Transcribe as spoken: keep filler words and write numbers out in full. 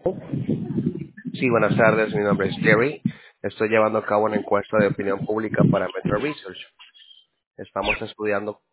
Sí, buenas tardes, mi nombre es Jerry. Estoy llevando a cabo una encuesta de opinión pública para Metro Research. Estamos estudiando